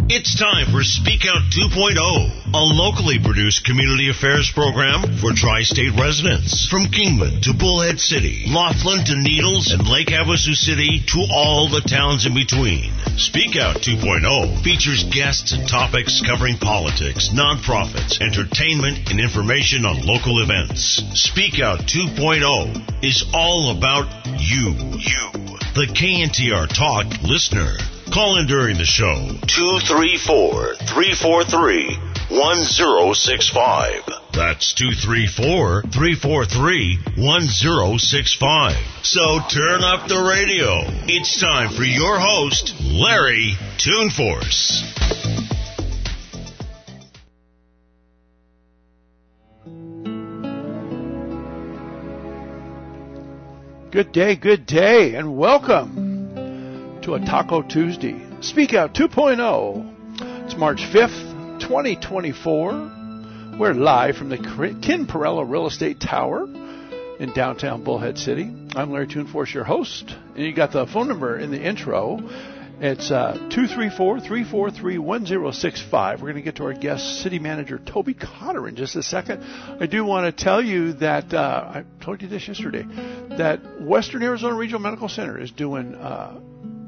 It's time for Speak Out 2.0, a locally produced community affairs program for tri-state residents. From Kingman to Bullhead City, Laughlin to Needles, and Lake Havasu City to all the towns in between. Speak Out 2.0 features guests and topics covering politics, nonprofits, entertainment, and information on local events. Speak Out 2.0 is all about you, the KNTR Talk listener. Call in during the show, 234-343-1065. That's 234-343-1065. So turn up the radio. It's time for your host, Larry Tuneforce. Good day, and welcome to a Taco Tuesday. Speak Out 2.0. It's March 5th, 2024. We're live from the Ken Perella Real Estate Tower in downtown Bullhead City. I'm Larry Tuneforce, your host, and you got the phone number in the intro. It's 234-343-1065. We're going to get to our guest, City Manager Toby Cotter, in just a second. I do want to tell you that, I told you this yesterday, that Western Arizona Regional Medical Center is doing a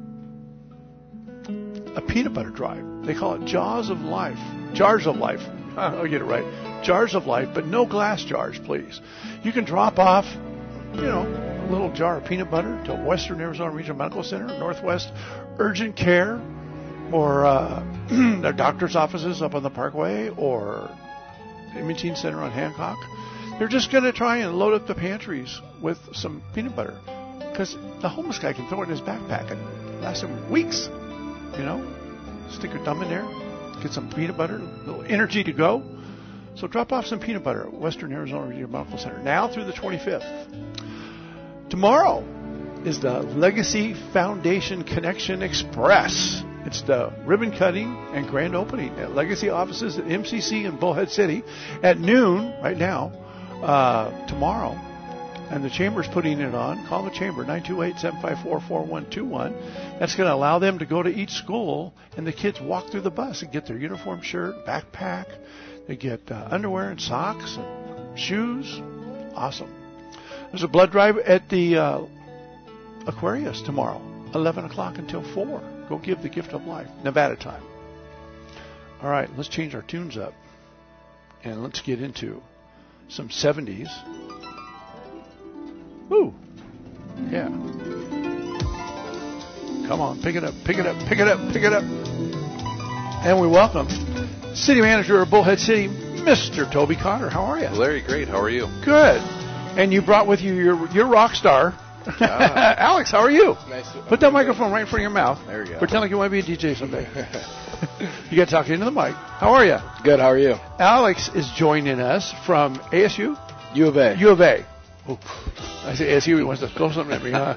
peanut butter drive. They call it Jars of Life. I'll get it right. Jars of Life, but no glass jars, please. You can drop off, a little jar of peanut butter to Western Arizona Regional Medical Center, Northwest Urgent Care, or their doctor's offices up on the Parkway, or Imaging Center on Hancock. They're just going to try and load up the pantries with some peanut butter, because the homeless guy can throw it in his backpack and last him weeks. Stick your thumb in there, get some peanut butter, a little energy to go. So drop off some peanut butter at Western Arizona Regional Medical Center now through the 25th. Tomorrow is the Legacy Foundation Connection Express. It's the ribbon cutting and grand opening at Legacy offices at MCC in Bullhead City at noon right now, tomorrow. And the Chamber's putting it on. Call the Chamber, 928-754-4121. That's going to allow them to go to each school, and the kids walk through the bus and get their uniform shirt, backpack. They get underwear and socks and shoes. Awesome. There's a blood drive at the Aquarius tomorrow, 11 o'clock until 4. Go give the gift of life, Nevada time. All right, let's change our tunes up, and let's get into some 70s. Ooh, yeah. Come on, pick it up. And we welcome City Manager of Bullhead City, Mr. Toby Cotter. How are you? Larry, great. How are you? Good. And you brought with you your rock star, Alex. How are you? Nice. Put that microphone right in front of your mouth. There you go. Pretend like you want to be a DJ someday. You got to talk into the mic. How are you? Good. How are you? Alex is joining us from ASU? U of A. U of A. Oh, I say ASU. He wants to throw something at me, huh?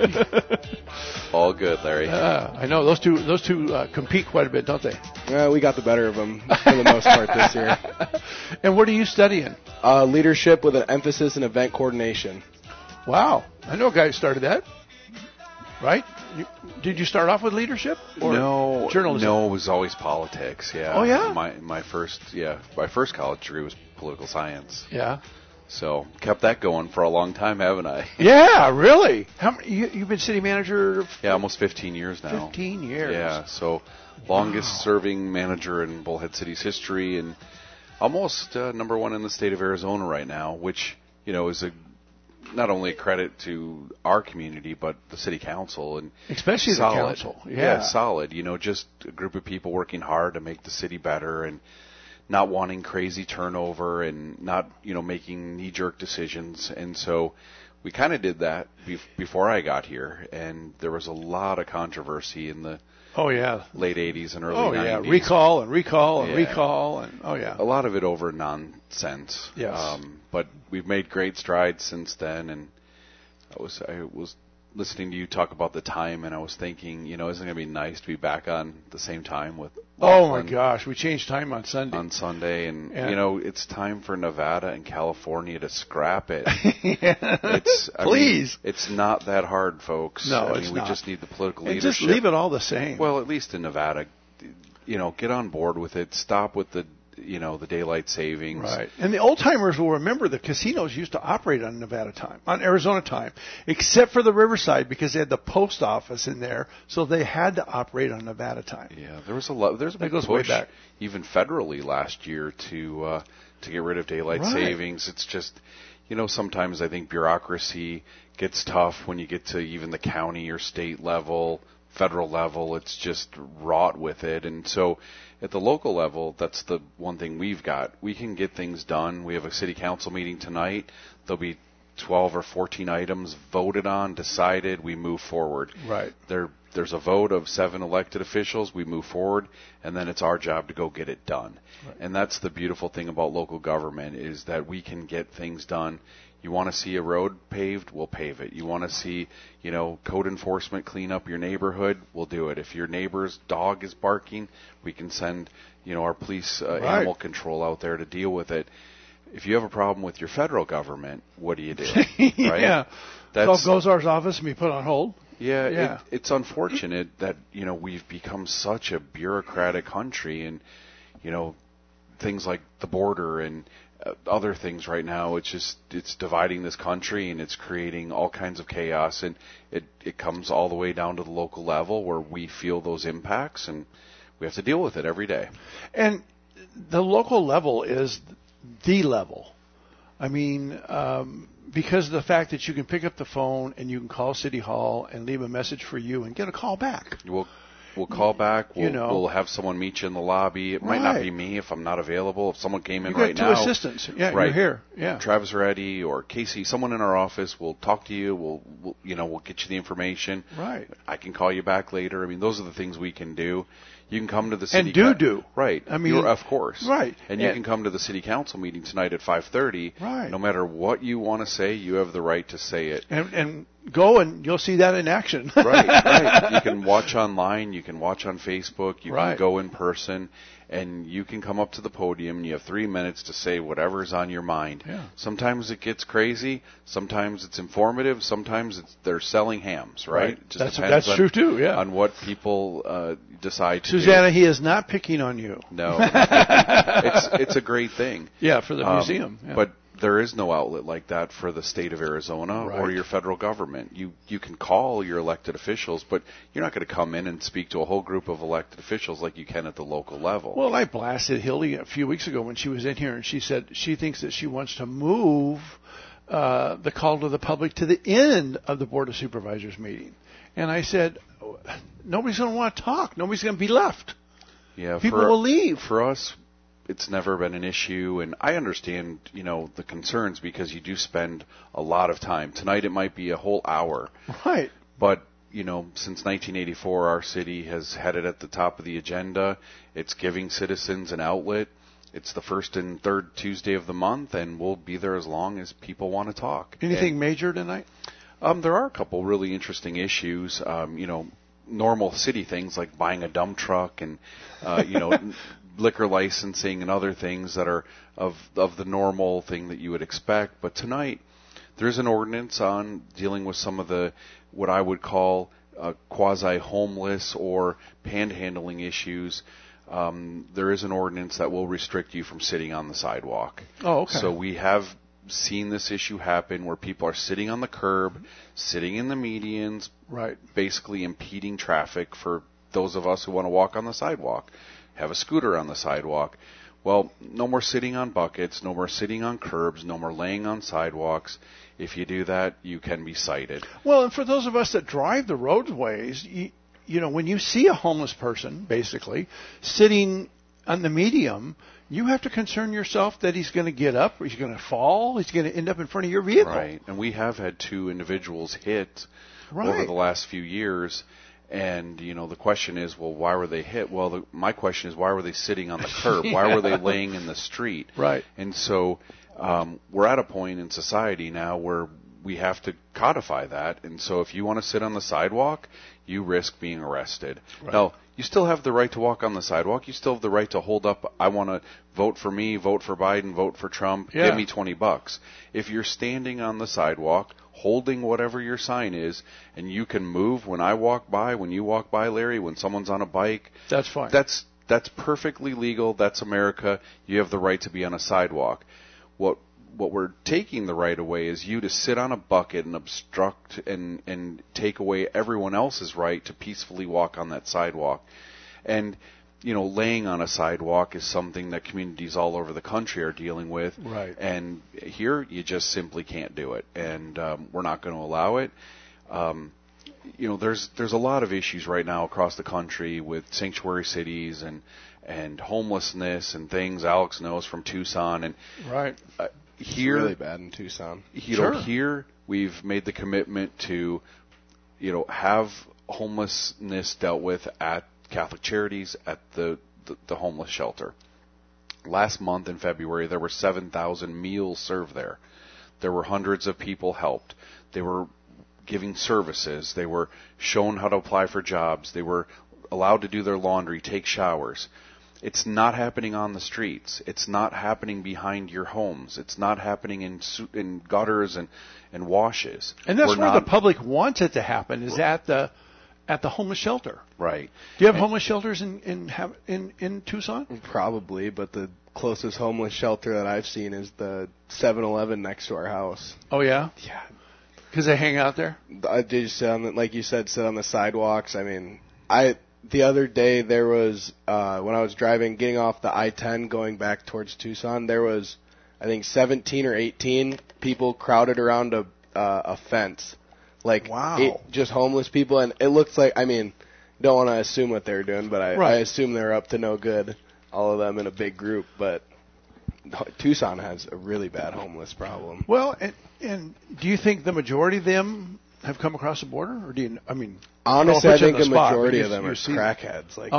All good, Larry. I know those two compete quite a bit, don't they? We got the better of them for the most part this year. And what are you studying? Leadership with an emphasis in event coordination. Wow, I know a guy who started that. Right? Did you start off with leadership or journalism? No, it was always politics. Yeah. Oh yeah. My first college degree was political science. Yeah. So kept that going for a long time, haven't I? Yeah, really. How many, you've been city manager? Yeah, almost 15 years now. 15 years. Yeah, so longest serving manager in Bullhead City's history, and almost number one in the state of Arizona right now, which is not only a credit to our community but the city council, and especially solid. The council. Yeah, solid. Just a group of people working hard to make the city better and not wanting crazy turnover and not, making knee-jerk decisions. And so we kind of did that before I got here, and there was a lot of controversy in the late 80s and early 90s. Oh, yeah, recall and recall. And a lot of it over nonsense. Yes. But we've made great strides since then, and I was listening to you talk about the time, and I was thinking, isn't it going to be nice to be back on the same time with Oh, my gosh. We changed time on Sunday. And it's time for Nevada and California to scrap it. Please. It's not that hard, folks. No, it's not. We just need the political leadership. Just leave it all the same. Well, at least in Nevada, get on board with it. Stop with the daylight savings. Right. And the old timers will remember the casinos used to operate on Nevada time, on Arizona time, except for the Riverside because they had the post office in there, so they had to operate on Nevada time. Yeah, there's a big push even federally last year to get rid of daylight savings. It's just, sometimes I think bureaucracy gets tough when you get to even the county or state level, federal level. It's just wrought with it. And so at the local level, that's the one thing we've got. We can get things done. We have a city council meeting tonight. There'll be 12 or 14 items voted on, decided, we move forward. Right. There's a vote of 7 elected officials, we move forward, and then it's our job to go get it done. Right. And that's the beautiful thing about local government is that we can get things done. You want to see a road paved, we'll pave it. You want to see, code enforcement clean up your neighborhood, we'll do it. If your neighbor's dog is barking, we can send, our police animal control out there to deal with it. If you have a problem with your federal government, what do you do? Right? Yeah. Call Gozar's office and be put on hold. Yeah. It's unfortunate that, we've become such a bureaucratic country and, things like the border and other things right now, it's dividing this country and it's creating all kinds of chaos, and it comes all the way down to the local level where we feel those impacts and we have to deal with it every day. And the local level is the level. I mean, because of the fact that you can pick up the phone and you can call City Hall and leave a message for you and get a call back. We'll call back. We'll have someone meet you in the lobby. It might not be me if I'm not available. If someone came in right now. You got 2 assistants. Yeah, you're here. Yeah. Travis or Eddie or Casey, someone in our office will talk to you. We'll get you the information. Right. I can call you back later. I mean, those are the things we can do. You can come to the city and do right. I mean, of course, right. And you can come to the city council meeting tonight at 5:30. Right. No matter what you want to say, you have the right to say it. And go and you'll see that in action. Right. You can watch online. You can watch on Facebook. You right. can go in person, and you can come up to the podium. And you have 3 minutes to say whatever's on your mind. Yeah. Sometimes it gets crazy. Sometimes it's informative. Sometimes they're selling hams. Right. It just depends that's true too. Yeah. On what people decide to Susanna, he is not picking on you. No, it's a great thing. Yeah, for the museum. Yeah. But there is no outlet like that for the state of Arizona or your federal government. You can call your elected officials, but you're not going to come in and speak to a whole group of elected officials like you can at the local level. Well, I blasted Hildy a few weeks ago when she was in here, and she said she thinks that she wants to move the call to the public to the end of the Board of Supervisors meeting. And I said, nobody's going to want to talk. Nobody's going to be left. Yeah, people will leave. For us, it's never been an issue, and I understand, the concerns because you do spend a lot of time. Tonight it might be a whole hour. Right. But, since 1984, our city has had it at the top of the agenda. It's giving citizens an outlet. It's the first and third Tuesday of the month, and we'll be there as long as people want to talk. Anything major tonight? There are a couple really interesting issues. Normal city things like buying a dump truck and, liquor licensing and other things that are of the normal thing that you would expect. But tonight, there's an ordinance on dealing with some of the what I would call quasi-homeless or panhandling issues. There is an ordinance that will restrict you from sitting on the sidewalk. Oh, okay. So we have seen this issue happen where people are sitting on the curb, sitting in the medians, right, basically impeding traffic for those of us who want to walk on the sidewalk, have a scooter on the sidewalk. Well, no more sitting on buckets, no more sitting on curbs, no more laying on sidewalks. If you do that, you can be cited. Well, and for those of us that drive the roadways, when you see a homeless person, basically, sitting on the medium, you have to concern yourself that he's going to get up, or he's going to fall, he's going to end up in front of your vehicle. Right, and we have had 2 individuals hit over the last few years. And, the question is, well, why were they hit? Well, my question is, why were they sitting on the curb? Yeah. Why were they laying in the street? Right. And so we're at a point in society now where we have to codify that. And so if you want to sit on the sidewalk, you risk being arrested. Right. Now, you still have the right to walk on the sidewalk. You still have the right to hold up, I want to vote for me, vote for Biden, vote for Trump, give me $20. If you're standing on the sidewalk, holding whatever your sign is, and you can move when I walk by, when you walk by, Larry, when someone's on a bike. That's fine. That's that's perfectly legal. That's America. You have the right to be on a sidewalk. What we're taking the right away is you to sit on a bucket and obstruct and take away everyone else's right to peacefully walk on that sidewalk. And laying on a sidewalk is something that communities all over the country are dealing with. Right. And here, you just simply can't do it. And we're not going to allow it. There's a lot of issues right now across the country with sanctuary cities and homelessness and things. Alex knows from Tucson. And right. Here, it's really bad in Tucson. Here, we've made the commitment to, have homelessness dealt with at Catholic Charities, at the homeless shelter. Last month in February, there were 7,000 meals served there. There were hundreds of people helped. They were giving services. They were shown how to apply for jobs. They were allowed to do their laundry, take showers. It's not happening on the streets. It's not happening behind your homes. It's not happening in gutters and washes. And that's where the public wants it to happen, is at the homeless shelter. Right. Do you have homeless shelters in Tucson? Probably, but the closest homeless shelter that I've seen is the 7-Eleven next to our house. Oh, yeah? Yeah. Because they hang out there? I do sit on, like you said, sit on the sidewalks. I mean, the other day there was, when I was getting off the I-10 going back towards Tucson, there was, I think, 17 or 18 people crowded around a fence. Like, wow. Just homeless people, and it looks like, I mean, don't want to assume what they're doing, but I assume they're up to no good, all of them in a big group, but Tucson has a really bad homeless problem. Well, and do you think the majority of them have come across the border, or do you? I mean, honestly, I think the majority of them are crackheads. Like,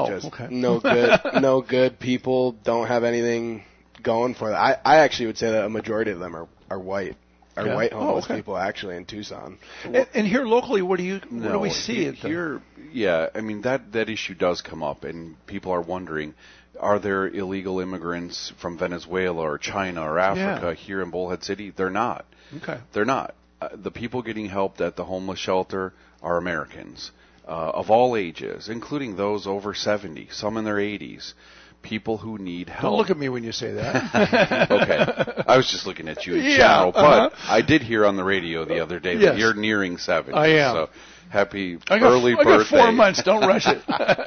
no good people, don't have anything going for them. I actually would say that a majority of them are white. White homeless people actually in Tucson. And here locally, what do we see? Here, I mean that issue does come up, and people are wondering: are there illegal immigrants from Venezuela or China or Africa here in Bullhead City? They're not. Okay. They're not. The people getting helped at the homeless shelter are Americans of all ages, including those over 70, some in their 80s. People who need help. Don't look at me when you say that. Okay. I was just looking at you in general, but I did hear on the radio the other day that you're nearing 70. I am. So happy early birthday. I got 4 months. Don't rush it.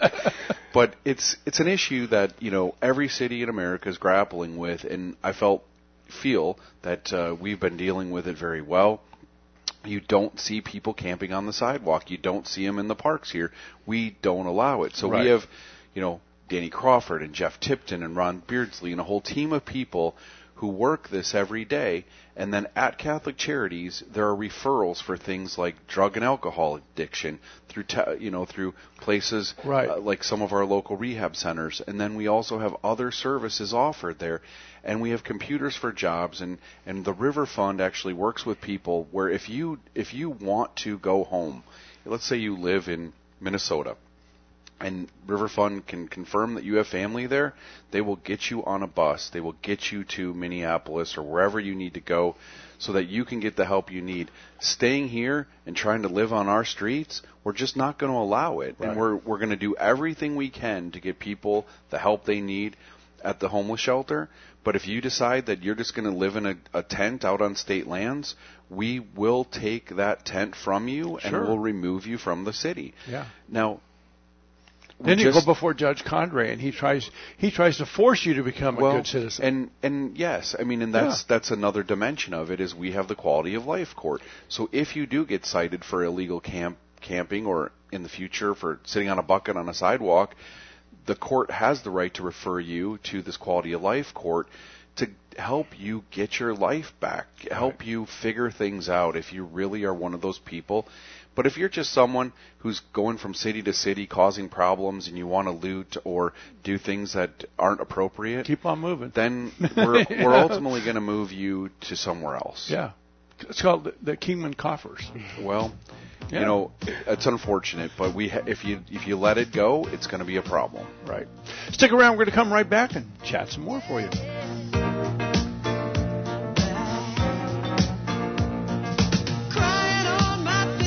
But it's an issue that, every city in America is grappling with, and I feel that we've been dealing with it very well. You don't see people camping on the sidewalk. You don't see them in the parks here. We don't allow it. So we have, Danny Crawford and Jeff Tipton and Ron Beardsley and a whole team of people who work this every day. And then at Catholic Charities, there are referrals for things like drug and alcohol addiction through places like some of our local rehab centers. And then we also have other services offered there. And we have computers for jobs. And the River Fund actually works with people where if you want to go home, let's say you live in Minnesota, and River Fund can confirm that you have family there, they will get you on a bus. They will get you to Minneapolis or wherever you need to go so that you can get the help you need. Staying here and trying to live on our streets, we're just not going to allow it. Right. And we're going to do everything we can to get people the help they need at the homeless shelter. But if you decide that you're just going to live in a tent out on state lands, we will take that tent from you and we'll remove you from the city. Yeah. Now, then you go before Judge Condrey, and he tries to force you to become a good citizen. And yes, I mean, and that's another dimension of it is we have the quality of life court. So if you do get cited for illegal camping or in the future for sitting on a bucket on a sidewalk, the court has the right to refer you to this quality of life court to help you get your life back, help you figure things out if you really are one of those people. But if you're just someone who's going from city to city causing problems and you want to loot or do things that aren't appropriate, keep on moving. Then we're ultimately going to move you to somewhere else. Yeah. It's called the Kingman Coffers. Well, it's unfortunate, but if you let it go, it's going to be a problem. Right. Stick around. We're going to come right back and chat some more for you.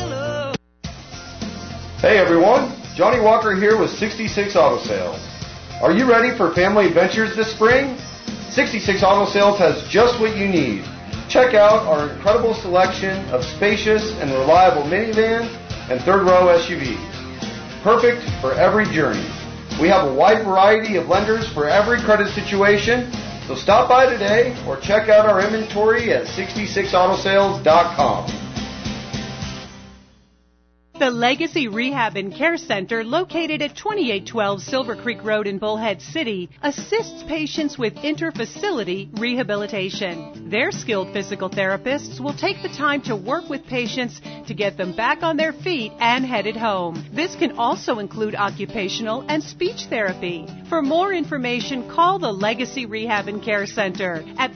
Hey everyone, Johnny Walker here with 66 Auto Sales. Are you ready for family adventures this spring? 66 Auto Sales has just what you need. Check out our incredible selection of spacious and reliable minivans and third-row SUVs. Perfect for every journey. We have a wide variety of lenders for every credit situation, so stop by today or check out our inventory at 66autosales.com. The Legacy Rehab and Care Center, located at 2812 Silver Creek Road in Bullhead City, assists patients with inter-facility rehabilitation. Their skilled physical therapists will take the time to work with patients to get them back on their feet and headed home. This can also include occupational and speech therapy. For more information, call the Legacy Rehab and Care Center at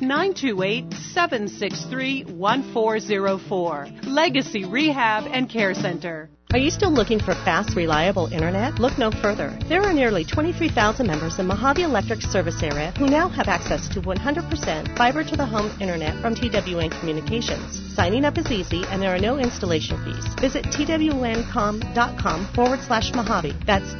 928-763-1404. Legacy Rehab and Care Center. Are you still looking for fast, reliable internet? Look no further. There are nearly 23,000 members in Mojave Electric service area who now have access to 100% fiber-to-the-home internet from TWN Communications. Signing up is easy and there are no installation fees. Visit twncomm.com/Mojave. That's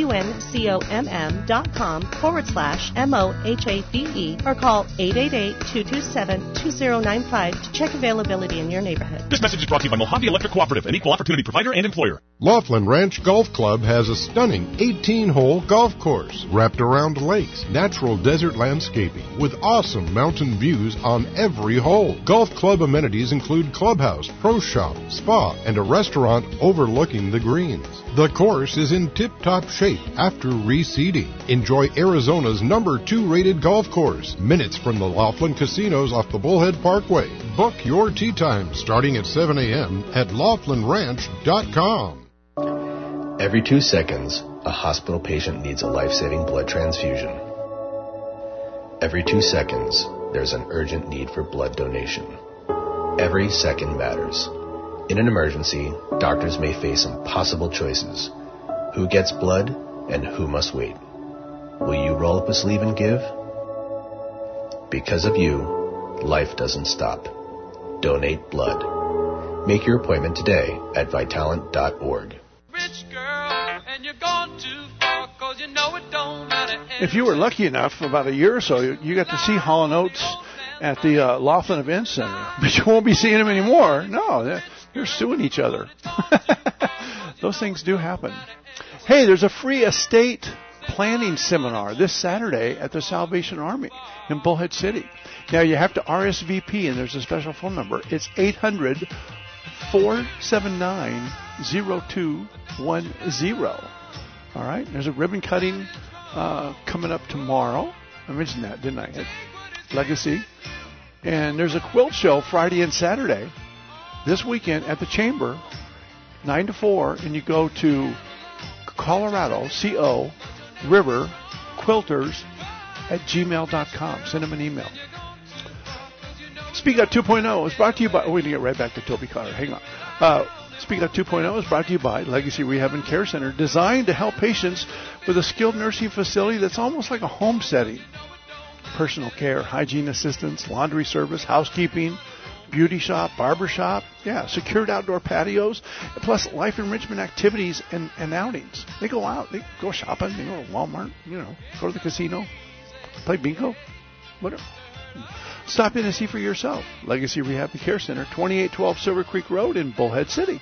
TWNCOMM.com/MOHAVE or call 888-227-2095 to check availability in your neighborhood. This message is brought to you by Mojave Electric Cooperative, an equal opportunity provider and employer. Laughlin Ranch Golf Club has a stunning 18-hole golf course wrapped around lakes, natural desert landscaping with awesome mountain views on every hole. Golf club amenities include clubhouse, pro shop, spa, and a restaurant overlooking the greens. The course is in tip-top shape after reseeding. Enjoy Arizona's number 2 rated golf course, minutes from the Laughlin casinos off the Bullhead Parkway. Book your tee time starting at 7 a.m. at laughlinranch.com. Every 2 seconds, a hospital patient needs a life-saving blood transfusion. Every 2 seconds, there's an urgent need for blood donation. Every second matters. In an emergency, doctors may face impossible choices. Who gets blood and who must wait? Will you roll up a sleeve and give? Because of you, life doesn't stop. Donate blood. Make your appointment today at Vitalant.org. Rich girl, and you're gone too far, 'cause you know it don't matter. If you were lucky enough, about a year or so, you got to see Hall & Oates at the Laughlin Event Center. But you won't be seeing them anymore. No, they're suing each other. Those things do happen. Hey, there's a free estate planning seminar this Saturday at the Salvation Army in Bullhead City. Now, you have to RSVP, and there's a special phone number. It's 800-479-0210. All right? There's a ribbon cutting coming up tomorrow. I mentioned that, didn't I? At Legacy. And there's a quilt show Friday and Saturday this weekend at the Chamber, 9 to 4, and you go to Colorado, C-O, River, Quilters at gmail.com. Send them an email. Speak Out 2.0 is brought to you by... We're going to get right back to Toby Carter. Hang on. Speak Out 2.0 is brought to you by Legacy Rehab and Care Center, designed to help patients with a skilled nursing facility that's almost like a home setting. Personal care, hygiene assistance, laundry service, housekeeping, beauty shop, barber shop, secured outdoor patios, plus life enrichment activities and outings. They go out, they go shopping, they go to Walmart, go to the casino, play bingo, whatever. Stop in and see for yourself. Legacy Rehab and Care Center, 2812 Silver Creek Road in Bullhead City.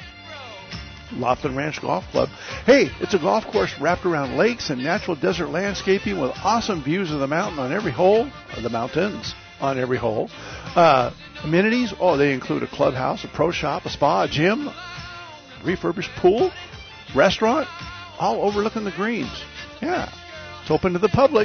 Laughlin Ranch Golf Club. Hey, it's a golf course wrapped around lakes and natural desert landscaping with awesome views of the mountain on every hole, or the mountains on every hole. Amenities, they include a clubhouse, a pro shop, a spa, a gym, refurbished pool, restaurant, all overlooking the greens. Yeah, it's open to the public.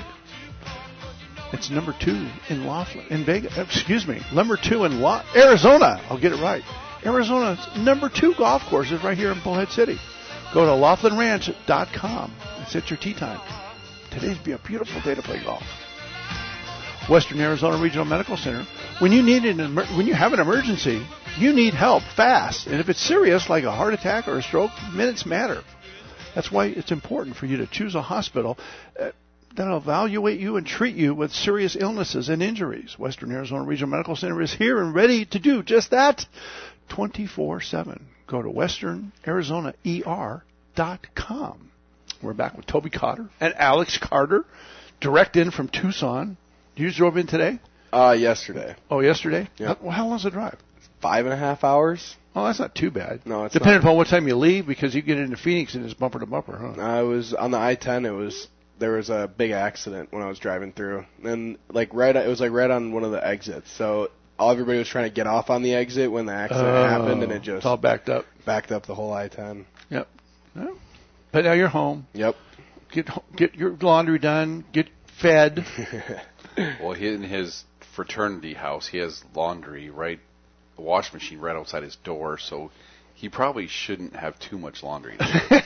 It's number 2 in Laughlin, in Vegas. Number 2 in Arizona. I'll get it right. Arizona's number 2 golf course is right here in Bullhead City. Go to laughlinranch.com and set your tee time. Today's be a beautiful day to play golf. Western Arizona Regional Medical Center. When you have an emergency, you need help fast. And if it's serious, like a heart attack or a stroke, minutes matter. That's why it's important for you to choose a hospital that'll evaluate you and treat you with serious illnesses and injuries. Western Arizona Regional Medical Center is here and ready to do just that 24/7. Go to westernarizona.er.com. We're back with Toby Cotter and Alex Carter, direct in from Tucson. You just drove in today? Yesterday. Oh, yesterday? Yep. How long's the drive? 5.5 hours. Oh, that's not too bad. No, it's depending not. upon what time you leave, because you get into Phoenix and it's bumper to bumper, huh? I was on the I-10. There was a big accident when I was driving through, and it was right on one of the exits. So everybody was trying to get off on the exit when the accident happened, and it's all backed up. Backed up the whole I-10. Yep. Well, but now you're home. Yep. Get your laundry done. Get fed. Well, in his fraternity house, he has laundry a wash machine right outside his door, so he probably shouldn't have too much laundry.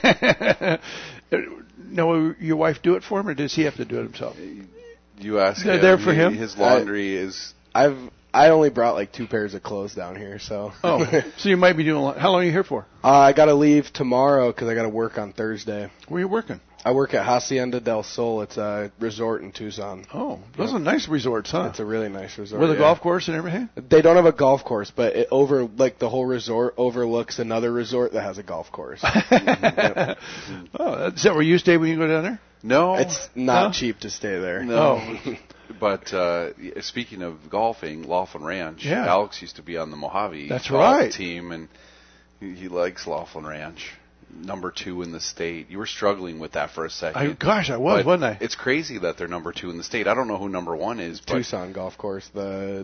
No, your wife do it for him, or does he have to do it himself? You ask They're him. there for him? His laundry is... I only brought like 2 pairs of clothes down here, so. Oh, so you might be doing how long are you here for? I got to leave tomorrow because I got to work on Thursday. Where are you working? I work at Hacienda del Sol. It's a resort in Tucson. Oh, those are nice resorts, huh? It's a really nice resort. With a golf course and everything? They don't have a golf course, but the whole resort overlooks another resort that has a golf course. Yep. Oh, is that where you stay when you go down there? No. It's not cheap to stay there. No. But speaking of golfing, Laughlin Ranch, Alex used to be on the Mojave golf team, and he likes Laughlin Ranch. Number 2 in the state. You were struggling with that for a second. I was, wasn't I? It's crazy that they're number 2 in the state. I don't know who number 1 is. But Tucson Golf Course, the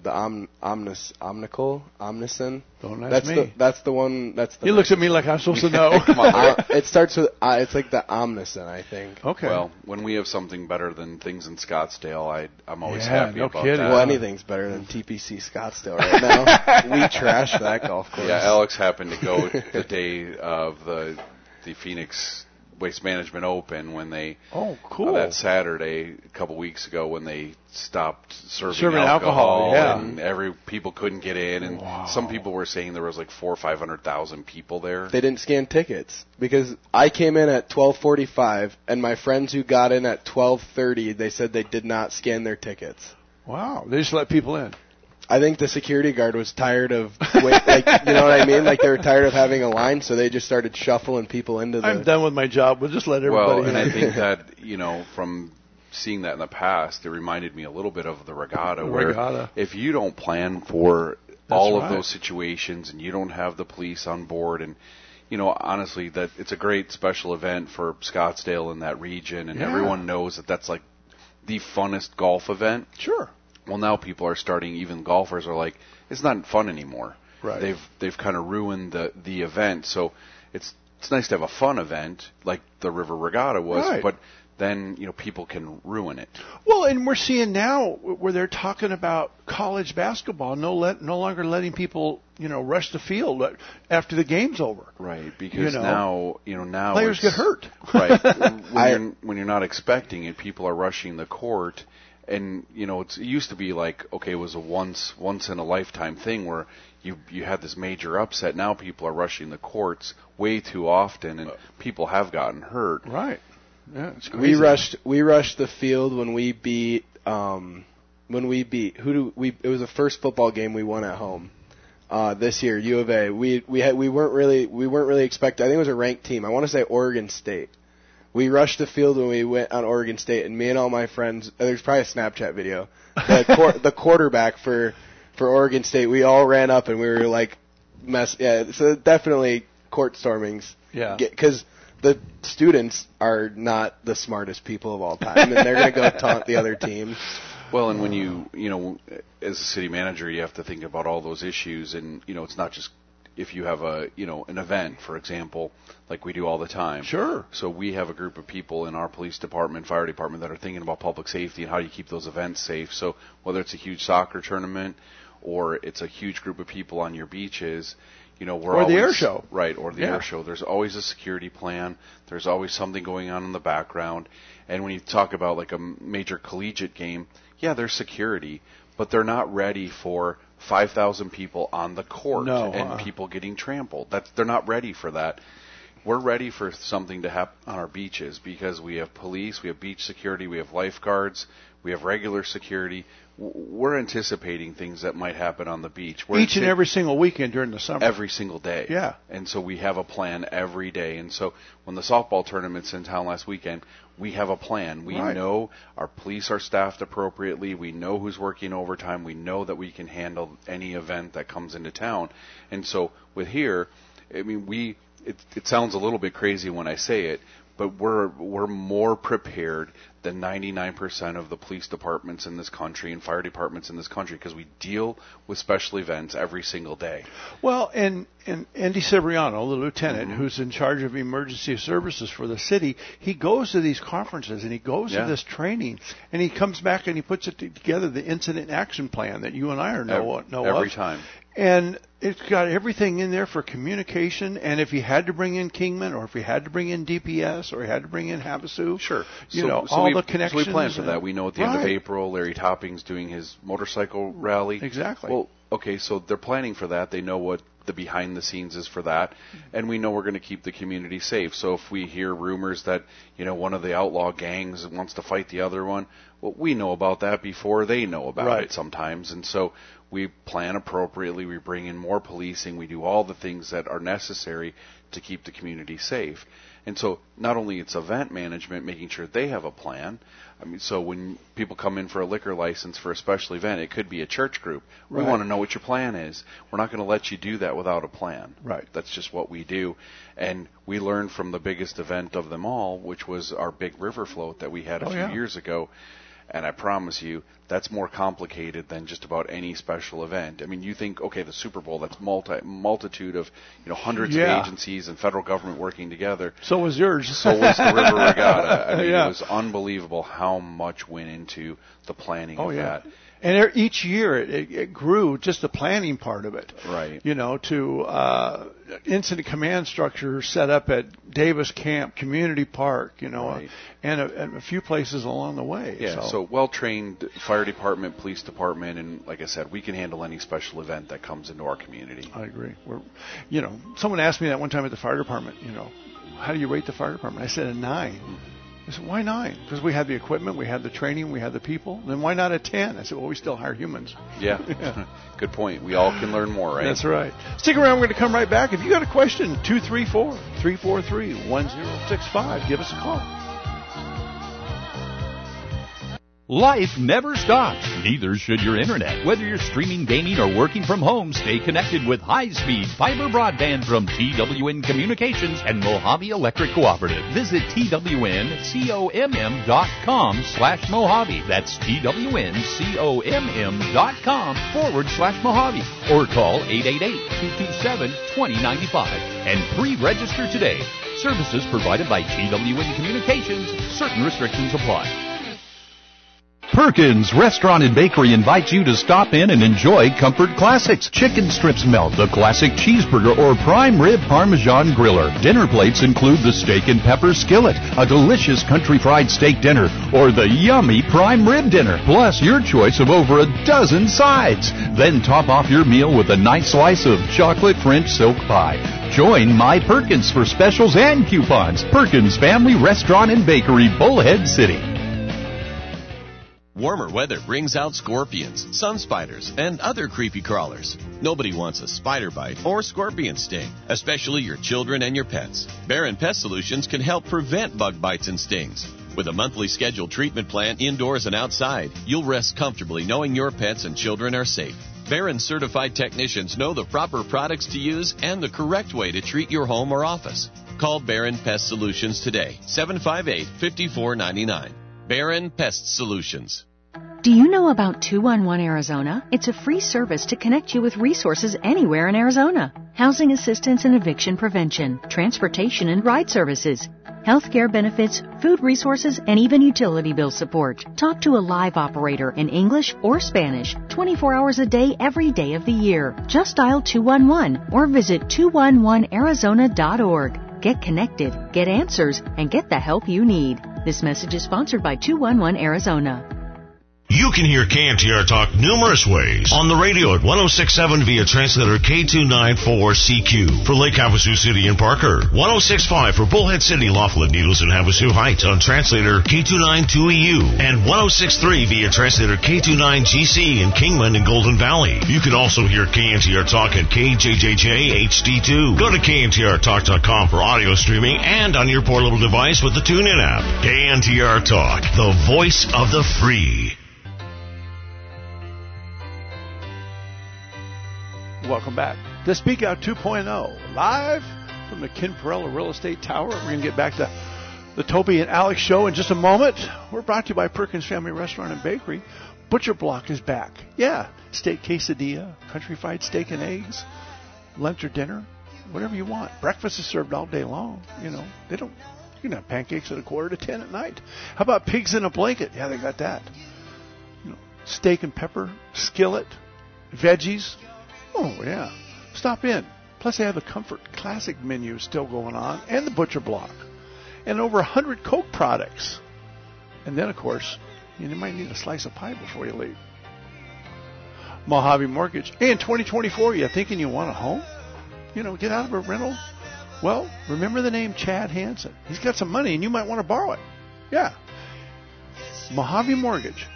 Omnison. Don't ask me. That's the one. He looks at me like I'm supposed to know. Come on. It starts with it's like the Omnison, I think. Okay. Well, when we have something better than things in Scottsdale, I'm always happy about kidding. that. Well, anything's better than TPC Scottsdale right now. We trash that golf course. Yeah, Alex happened to go the day of the Phoenix Waste Management Open when they that Saturday a couple weeks ago when they stopped serving alcohol and people couldn't get in, and some people were saying there was like 400,000 or 500,000 people there. They didn't scan tickets because I came in at 12:45 and my friends who got in at 12:30 they said they did not scan their tickets. Wow, they just let people in. I think the security guard was tired of, you know what I mean? Like they were tired of having a line, so they just started shuffling people into the... I'm done with my job. We'll just let everybody in. And I think that, from seeing that in the past, it reminded me a little bit of the regatta. Where if you don't plan for all of those situations and you don't have the police on board and, honestly, that it's a great special event for Scottsdale and that region, and everyone knows that that's like the funnest golf event. Sure. Well, now people are starting, even golfers are like, it's not fun anymore. Right. They've kind of ruined the event. So it's nice to have a fun event like the River Regatta was, but then, people can ruin it. Well, and we're seeing now where they're talking about college basketball no longer letting people, rush the field after the game's over. Right, because now players get hurt. Right. When you're not expecting it, people are rushing the court. And, it used to be like, okay, it was a once in a lifetime thing where you had this major upset. Now people are rushing the courts way too often, and people have gotten hurt. Right. Yeah, it's crazy. We rushed the field when we beat it was the first football game we won at home. This year, U of A. We weren't really expecting. I think it was a ranked team. I want to say Oregon State. We rushed the field when we went on Oregon State, and me and all my friends, there's probably a Snapchat video, the quarterback for Oregon State, we all ran up and we were like, so definitely court stormings. Yeah. Because the students are not the smartest people of all time, and they're going to go taunt the other team. Well, and when you as a city manager, you have to think about all those issues, and, it's not just if you have an event, for example, like we do all the time. Sure. So we have a group of people in our police department, fire department that are thinking about public safety and how do you keep those events safe. So whether it's a huge soccer tournament or it's a huge group of people on your beaches, or the air show. Right, or the air show. There's always a security plan. There's always something going on in the background. And when you talk about like a major collegiate game, there's security, but they're not ready for 5,000 people on the court and people getting trampled. They're not ready for that. we're ready for something to happen on our beaches because we have police, we have beach security, we have lifeguards, we have regular security. We're anticipating things that might happen on the beach. Each and every single weekend during the summer. Every single day. Yeah. And so we have a plan every day. And so when the softball tournament's in town last weekend, we have a plan. We know our police are staffed appropriately. We know who's working overtime. We know that we can handle any event that comes into town. And so with here, I mean, it sounds a little bit crazy when I say it, but we're more prepared than 99% of the police departments in this country and fire departments in this country because we deal with special events every single day. Well, and Andy Cibriano, the lieutenant who's in charge of emergency services for the city, he goes to these conferences and he goes to this training and he comes back and he puts it together, the incident action plan that you and I know every of. time. And it's got everything in there for communication. And if he had to bring in Kingman, or if he had to bring in DPS, or he had to bring in Havasu, all the connections. So we plan for that. We know at the end of April, Larry Topping's doing his motorcycle rally. Exactly. Well, okay, so they're planning for that. They know what the behind the scenes is for that, and we know we're going to keep the community safe. So if we hear rumors that one of the outlaw gangs wants to fight the other one, well, we know about that before they know about it sometimes, and so we plan appropriately. We bring in more policing. We do all the things that are necessary to keep the community safe. And so not only it's event management, making sure they have a plan. I mean, so when people come in for a liquor license for a special event, it could be a church group. We want to know what your plan is. We're not going to let you do that without a plan. Right. That's just what we do. And we learned from the biggest event of them all, which was our big river float that we had a few years ago. And I promise you, that's more complicated than just about any special event. I mean, you think, okay, the Super Bowl, that's multitude of hundreds of agencies and federal government working together. So was yours. So was the River Regatta. I mean, it was unbelievable how much went into the planning of that. And each year it grew, just the planning part of it. Right. To incident command structure set up at Davis Camp, Community Park, and a few places along the way. Yeah, so well-trained fire department, police department, and like I said, we can handle any special event that comes into our community. I agree. Someone asked me that one time at the fire department, how do you rate the fire department? I said a 9. I said, why 9? Because we had the equipment, we had the training, we had the people. Then why not a 10? I said, well, we still hire humans. Yeah. Good point. We all can learn more, right? That's right. Stick around. We're going to come right back. If you got a question, 234-343-1065. Give us a call. Life never stops. Neither should your internet. Whether you're streaming, gaming, or working from home, stay connected with high-speed fiber broadband from TWN Communications and Mojave Electric Cooperative. Visit TWNCOMM.com/Mojave. That's TWNCOMM.com/Mojave. Or call 888-227-2095 and pre-register today. Services provided by TWN Communications. Certain restrictions apply. Perkins Restaurant and Bakery invites you to stop in and enjoy comfort classics. Chicken strips melt, the classic cheeseburger, or prime rib Parmesan griller. Dinner plates include the steak and pepper skillet, a delicious country fried steak dinner, or the yummy prime rib dinner, plus your choice of over a dozen sides. Then top off your meal with a nice slice of chocolate French silk pie. Join My Perkins for specials and coupons. Perkins Family Restaurant and Bakery, Bullhead City. Warmer weather brings out scorpions, sun spiders, and other creepy crawlers. Nobody wants a spider bite or scorpion sting, especially your children and your pets. Barron Pest Solutions can help prevent bug bites and stings. With a monthly scheduled treatment plan indoors and outside, you'll rest comfortably knowing your pets and children are safe. Barron certified technicians know the proper products to use and the correct way to treat your home or office. Call Barron Pest Solutions today, 758-5499. Barron Pest Solutions. Do you know about 211 Arizona? It's a free service to connect you with resources anywhere in Arizona. Housing assistance and eviction prevention, transportation and ride services, healthcare benefits, food resources, and even utility bill support. Talk to a live operator in English or Spanish 24 hours a day, every day of the year. Just dial 211 or visit 211arizona.org. Get connected, get answers, and get the help you need. This message is sponsored by 211 Arizona. You You can hear KNTR Talk numerous ways. On the radio at 106.7 via translator K294CQ for Lake Havasu City and Parker. 106.5 for Bullhead City, Laughlin, Needles, and Havasu Heights on translator K292EU. And 106.3 via translator K29GC in Kingman and Golden Valley. You can also hear KNTR Talk at KJJJ HD2. Go to KNTRTalk.com for audio streaming and on your portable device with the TuneIn app. KNTR Talk, the voice of the free. Welcome back. The Speak Out 2.0, live from the Ken Perella Real Estate Tower. We're going to get back to the Toby and Alex show in just a moment. We're brought to you by Perkins Family Restaurant and Bakery. Butcher Block is back. Yeah, steak quesadilla, country fried steak and eggs, lunch or dinner, whatever you want. Breakfast is served all day long. You know, you can have pancakes at 9:45 at night. How about pigs in a blanket? Yeah, they got that. You know, steak and pepper, skillet, veggies. Oh, yeah. Stop in. Plus, they have the Comfort Classic menu still going on and the Butcher Block. And over 100 Coke products. And then, of course, you might need a slice of pie before you leave. Mojave Mortgage. Hey, in 2024, you thinking you want a home? You know, get out of a rental? Well, remember the name Chad Hansen. He's got some money, and you might want to borrow it. Yeah. Mojave Mortgage,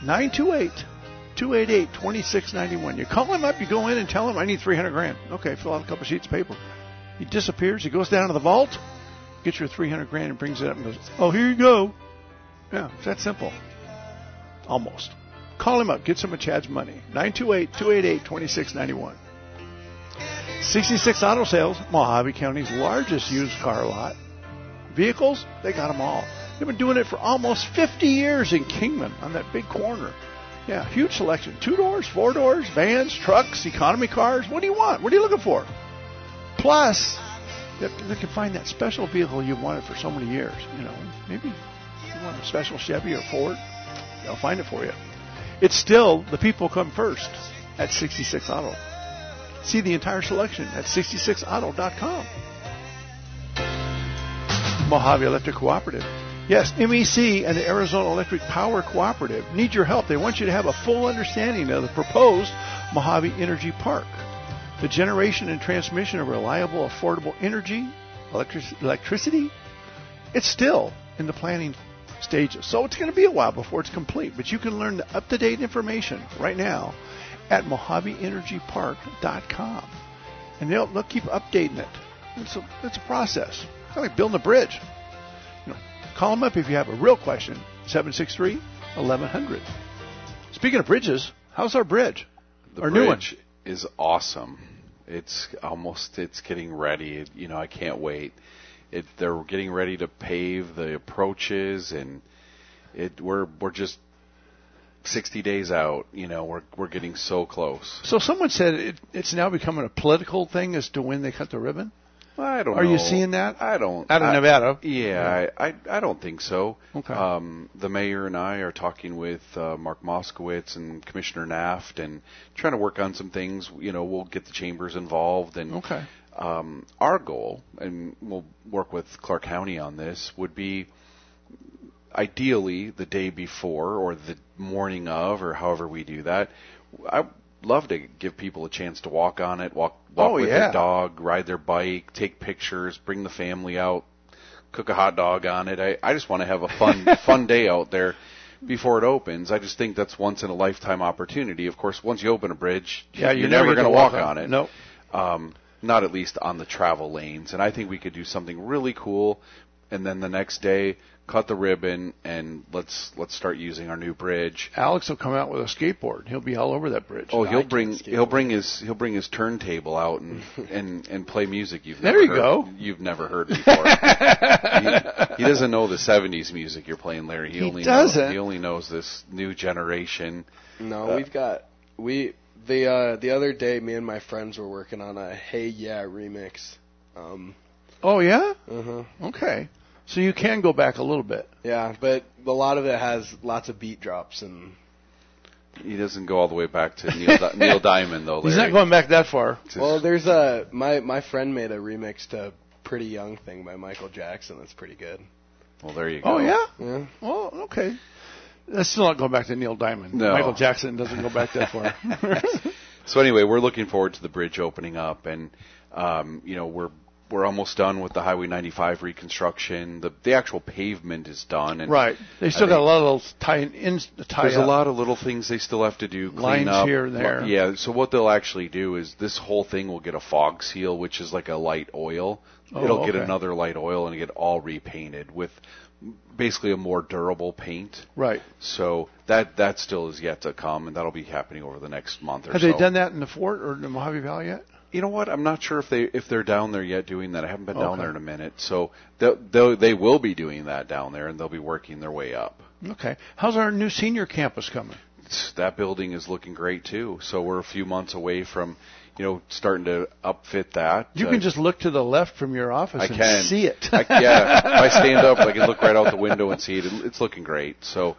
928-288-2691. You call him up, you go in and tell him, I need $300,000. Okay, fill out a couple sheets of paper. He disappears, he goes down to the vault, gets your $300,000 and brings it up and goes, oh, here you go. Yeah, it's that simple. Almost. Call him up, get some of Chad's money. 928-288-2691. 66 Auto Sales, Mojave County's largest used car lot. Vehicles, they got them all. They've been doing it for almost 50 years in Kingman on that big corner. Yeah, huge selection. 2 doors, 4 doors, vans, trucks, economy cars. What do you want? What are you looking for? Plus, they can find that special vehicle you've wanted for so many years. You know, maybe you want a special Chevy or Ford. They'll find it for you. It's still the people come first at 66 Auto. See the entire selection at 66auto.com. Mojave Electric Cooperative. Yes, MEC and the Arizona Electric Power Cooperative need your help. They want you to have a full understanding of the proposed Mojave Energy Park. The generation and transmission of reliable, affordable energy, electricity, it's still in the planning stages. So it's going to be a while before it's complete, but you can learn the up-to-date information right now at MojaveEnergyPark.com. And they'll keep updating it. It's a process. It's like building a bridge. You know, call them up if you have a real question, 763-1100. Speaking of bridges, how's our bridge? Our new bridge is awesome. It's getting ready. I can't wait. They're getting ready to pave the approaches, and we're just 60 days out. We're getting so close. So someone said it's now becoming a political thing as to when they cut the ribbon. I don't know. Are you seeing that? I don't. Out of Nevada? Yeah, I don't think so. Okay. The mayor and I are talking with Mark Moskowitz and Commissioner Naft and trying to work on some things. We'll get the chambers involved. And okay. Our goal, and we'll work with Clark County on this, would be ideally the day before or the morning of, or however we do that. I love to give people a chance to walk on it, walk with their dog, ride their bike, take pictures, bring the family out, cook a hot dog on it. I just want to have a fun day out there before it opens. I just think that's once in a lifetime opportunity. Of course, once you open a bridge, you're never going to walk on it. Nope. Not at least on the travel lanes. And I think we could do something really cool, and then the next day cut the ribbon and let's start using our new bridge. Alex will come out with a skateboard. He'll be all over that bridge. Oh, he'll bring his turntable out and play music you've never heard before. He doesn't know the 70s music you're playing, Larry. He only knows this new generation. No, the other day me and my friends were working on a Hey Yeah remix. Oh yeah? Uh-huh. Okay. So you can go back a little bit. Yeah, but a lot of it has lots of beat drops, and he doesn't go all the way back to Neil Diamond, though, Larry. He's not going back that far. Well, there's my friend made a remix to Pretty Young Thing by Michael Jackson. That's pretty good. Well, there you go. Oh, yeah? Yeah. Well, okay. That's still not going back to Neil Diamond. No. Michael Jackson doesn't go back that far. So anyway, we're looking forward to the bridge opening up, and we're almost done with the Highway 95 reconstruction. The actual pavement is done. And right. They still got a lot of little tie-ins to tie There's up. a lot of little things they still have to do. Clean Lines up. here and there. Yeah, so what they'll actually do is this whole thing will get a fog seal, which is like a light oil. It'll get another light oil and get all repainted with basically a more durable paint. Right. So that still is yet to come, and that'll be happening over the next month or so. Have they done that in the Fort or in the Mojave Valley yet? You know what? I'm not sure if they're down there yet doing that. I haven't been down there in a minute. So they will be doing that down there, and they'll be working their way up. Okay. How's our new senior campus coming? That building is looking great too. So we're a few months away from, starting to upfit that. You can just look to the left from your office and see it. If I stand up, I can look right out the window and see it. It's looking great. So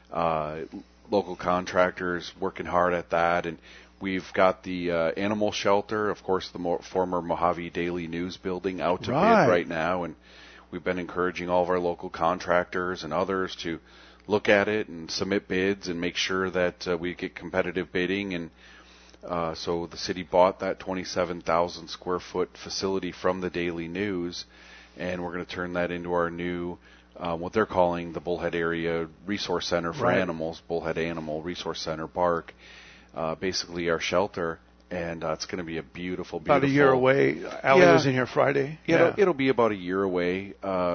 local contractors working hard at that, and we've got the animal shelter, of course, the former Mojave Daily News building out to bid right now, and we've been encouraging all of our local contractors and others to look at it and submit bids and make sure that we get competitive bidding. And so the city bought that 27,000 square foot facility from the Daily News, and we're going to turn that into our new what they're calling the Bullhead Area Resource Center for Animals, Bullhead Animal Resource Center, BARC. Basically our shelter, and it's going to be a beautiful. About a year away. Allie was in here Friday. Yeah, it'll be about a year away.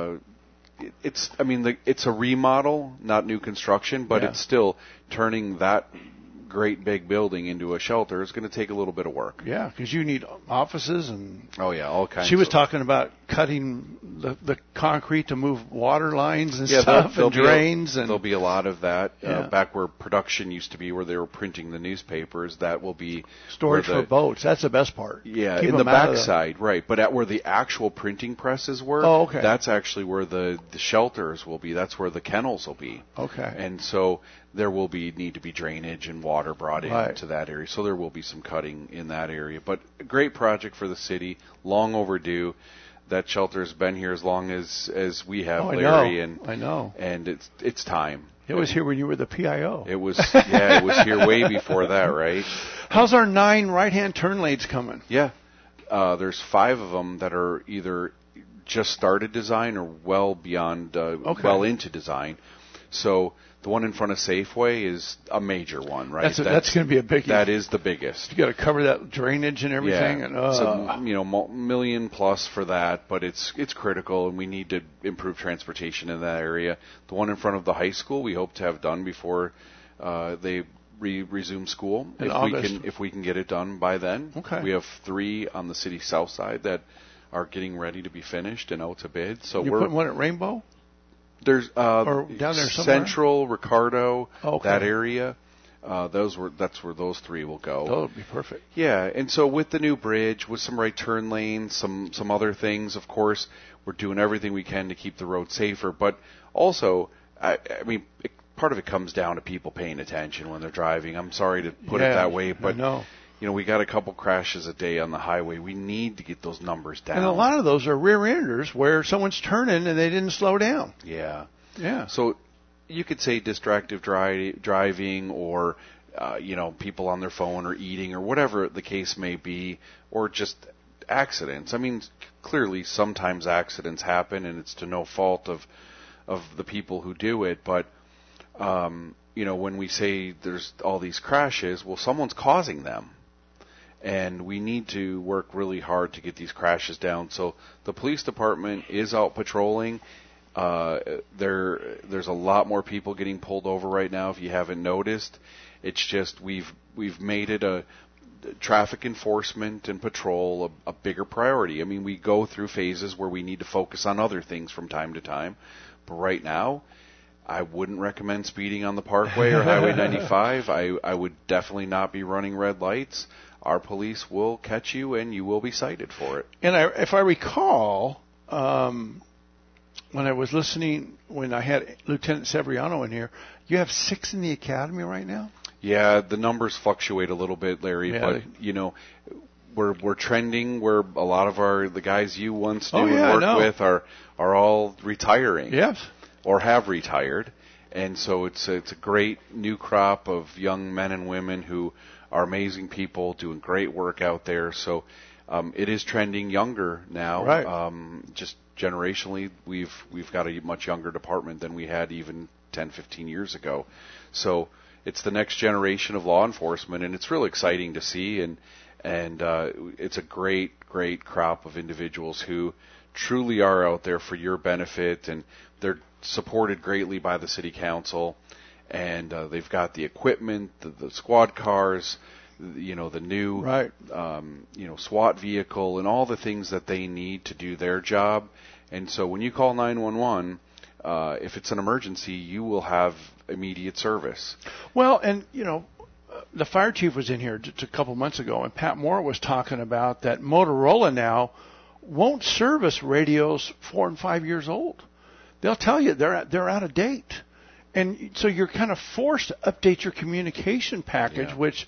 It's a remodel, not new construction, but it's still turning that great big building into a shelter. It's going to take a little bit of work. Yeah, because you need offices and all kinds. She was talking about cutting the concrete to move water lines and stuff and drains. There'll be a lot of that. Back where production used to be, where they were printing the newspapers, that will be storage for boats. That's the best part. Yeah, in the backside, right? But at where the actual printing presses were, that's actually where the shelters will be. That's where the kennels will be. Okay. And so there will need to be drainage and water brought into that area. So there will be some cutting in that area. But a great project for the city, long overdue. That shelter's been here as long as we have, Larry. I know. And it's time. It was here when you were the PIO. It was it was here way before that, right? How's our 9 right-hand turn lanes coming? Yeah. There's 5 of them that are either just started design or well beyond well into design. So the one in front of Safeway is a major one, right? That's going to be a biggie. That is the biggest. You got to cover that drainage and everything. Yeah. And, so, million plus for that, but it's critical, and we need to improve transportation in that area. The one in front of the high school, we hope to have done before they resume school. If we can get it done by then. Okay. We have 3 on the city south side that are getting ready to be finished and out to bid. So you're putting one at Rainbow? There's or down there somewhere? Central, Ricardo, that area. That's where those 3 will go. That would be perfect. Yeah, and so with the new bridge, with some right turn lanes, some other things, of course, we're doing everything we can to keep the road safer. But also, part of it comes down to people paying attention when they're driving. I'm sorry to put it that way, but we got a couple crashes a day on the highway. We need to get those numbers down. And a lot of those are rear-enders where someone's turning and they didn't slow down. Yeah. Yeah. So you could say distracted driving or, people on their phone or eating or whatever the case may be, or just accidents. I mean, clearly sometimes accidents happen and it's to no fault of the people who do it, but when we say there's all these crashes, well, someone's causing them. And we need to work really hard to get these crashes down. So the police department is out patrolling. There's a lot more people getting pulled over right now, if you haven't noticed. It's just we've made it a traffic enforcement and patrol a bigger priority. I mean, we go through phases where we need to focus on other things from time to time. But right now, I wouldn't recommend speeding on the Parkway or Highway 95. I would definitely not be running red lights. Our police will catch you, and you will be cited for it. And if I recall, when I was listening, when I had Lieutenant Severiano in here, you have 6 in the academy right now? Yeah, the numbers fluctuate a little bit, Larry, but, we're trending where a lot of the guys you once knew and worked with are all retiring. Yes. Or have retired. And so it's a great new crop of young men and women who are amazing people doing great work out there. So it is trending younger now. Right. Just generationally, we've got a much younger department than we had even 10, 15 years ago. So it's the next generation of law enforcement, and it's really exciting to see. And it's a great crop of individuals who truly are out there for your benefit, and they're supported greatly by the city council, and they've got the equipment, the squad cars, the new SWAT vehicle, and all the things that they need to do their job. And so when you call 911, if it's an emergency, you will have immediate service. Well, and the fire chief was in here just a couple months ago, and Pat Moore was talking about that Motorola now won't service radios 4 and 5 years old. They'll tell you they're out of date, and so you're kind of forced to update your communication package, which,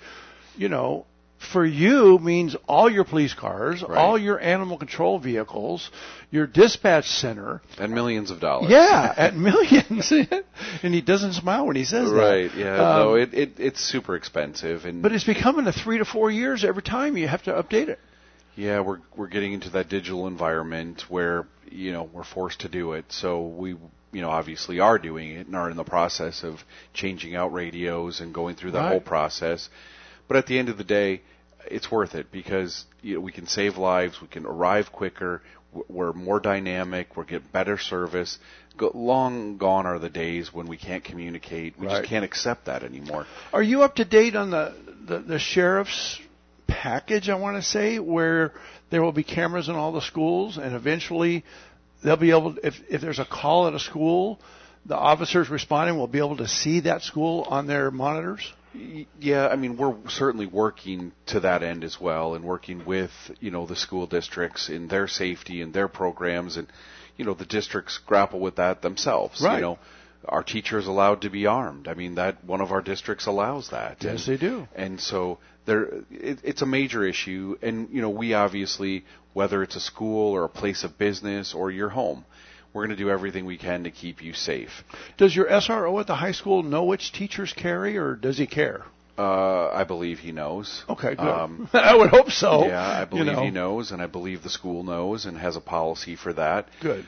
for you means all your police cars, all your animal control vehicles, your dispatch center. And millions of dollars. Yeah, at millions. And he doesn't smile when he says that. Right, yeah. No, it's super expensive. But it's becoming a 3 to 4 years every time you have to update it. Yeah, we're getting into that digital environment where, we're forced to do it. So we, obviously are doing it and are in the process of changing out radios and going through that whole process. But at the end of the day, it's worth it because we can save lives, we can arrive quicker, we're more dynamic, we're getting better service. Long gone are the days when we can't communicate. We just can't accept that anymore. Are you up to date on the sheriff's package, I want to say, where there will be cameras in all the schools, and eventually they'll be able, if there's a call at a school, the officers responding will be able to see that school on their monitors? Yeah, I mean, we're certainly working to that end as well, and working with, the school districts in their safety and their programs, and, the districts grapple with that themselves. Right. Our teachers allowed to be armed. I mean, that one of our districts allows that. Yes, they do. And so it's a major issue, and, we obviously, whether it's a school or a place of business or your home, we're going to do everything we can to keep you safe. Does your SRO at the high school know which teachers carry, or does he care? I believe he knows. Okay, good. I would hope so. Yeah, I believe he knows, and I believe the school knows and has a policy for that. Good.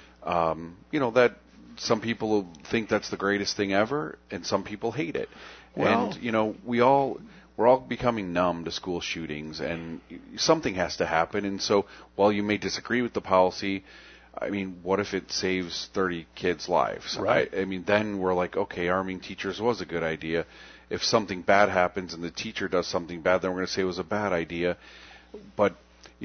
That some people think that's the greatest thing ever, and some people hate it. Well, and, we're all becoming numb to school shootings, and something has to happen. And so while you may disagree with the policy, I mean, what if it saves 30 kids' lives? Right. I mean, then we're like, okay, arming teachers was a good idea. If something bad happens and the teacher does something bad, then we're going to say it was a bad idea. But,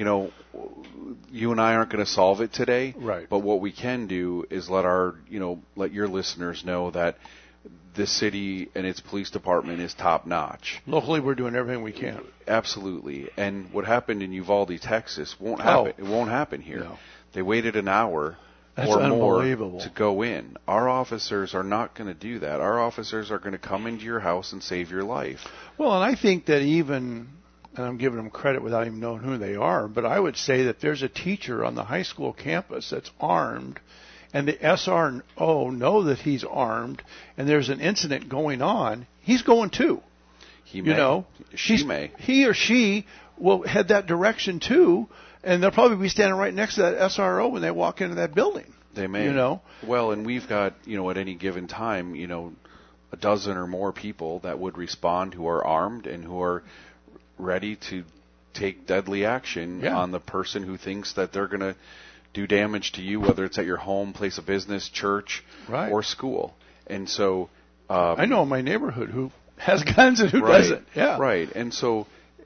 you and I aren't going to solve it today. Right. But what we can do is let your listeners know that this city and its police department is top notch. Locally, we're doing everything we can. Absolutely. And what happened in Uvalde, Texas, won't happen. It won't happen here. No. They waited an hour or more to go in. Our officers are not going to do that. Our officers are going to come into your house and save your life. Well, and I think that even, and I'm giving them credit without even knowing who they are, but I would say that there's a teacher on the high school campus that's armed, and the SRO know that he's armed, and there's an incident going on, he's going too. He may. She may. He or she will head that direction too. And they'll probably be standing right next to that SRO when they walk into that building. They may. Well, and we've got, at any given time, a dozen or more people that would respond who are armed and who are ready to take deadly action on the person who thinks that they're going to do damage to you, whether it's at your home, place of business, church, or school. And so... I know in my neighborhood who has guns and who doesn't. Yeah. Right. And so,